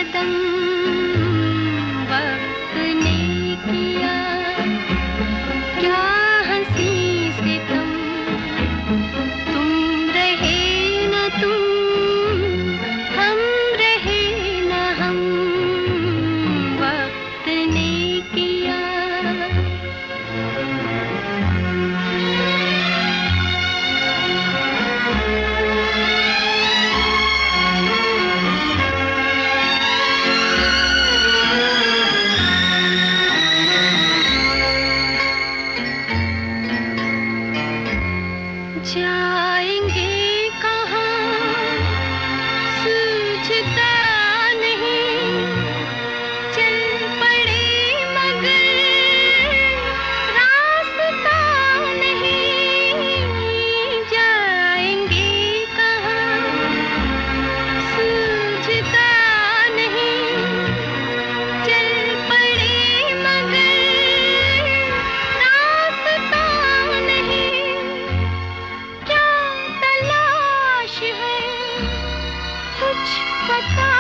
सितम वक्त ने किया, क्या हंसी सितम। तुम रहे न तुम, हम रहे न हम, वक्त ने किया। जाएंगे कहाँ सूझता नहीं, चल पड़े मगर रास्ता नहीं। जाएंगे कहाँ सूझता नहीं, चल पड़े मगर रास्ता नहीं। क्या तलाश है कुछ पता